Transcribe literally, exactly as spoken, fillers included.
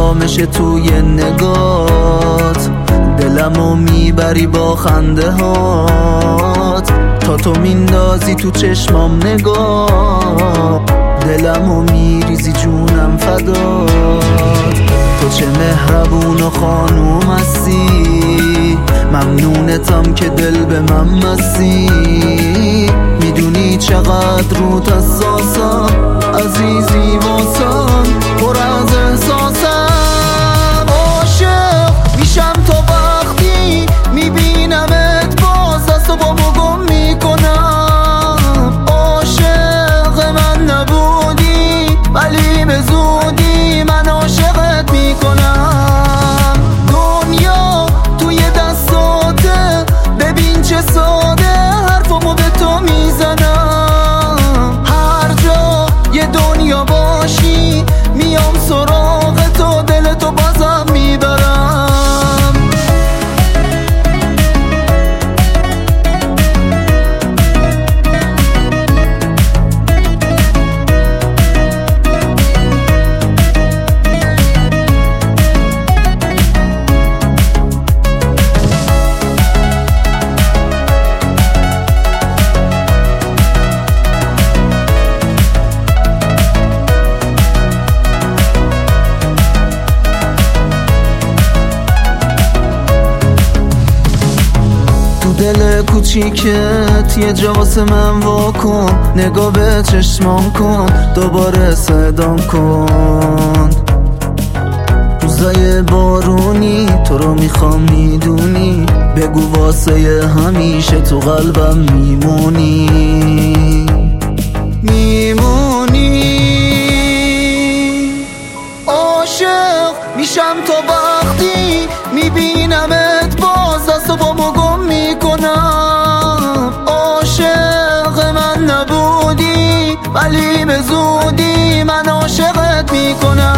آرامش توی نگات، دلمو میبری با خنده هات، تا تو میندازی تو چشمام نگاه، دلمو میریزی جونم فدات. تو چه مهربون و خانوم هستی، ممنونتم که دل به من بستی. میدونی چقدر روت حساسم، عزیزی واسم پر از احساسم. عاشق میشم تا وقتی میبینمت باز دست و بابا گم میکنم. عاشق من نبودی ولی به زودی من عاشقت میکنم. دنیا توی دستاته، ببین چه ساده حرفمو به تو میزنم. هر جا یه دنیا باشی میام سراغ تو، دل تو بازم میبرم. دل کوچیکت یه جا واسه من واکن، نگاه به چشمام کن، دوباره صدام کن. روزای بارونی تو رو میخوام میدونی، بگو واسه همیشه تو قلبم میمونی میمونی. عاشق میشم تا وقتی میبینمت باز دست و بامو گم میکنم. عاشق من نبودی ولی به زودی من عاشقت میکنم.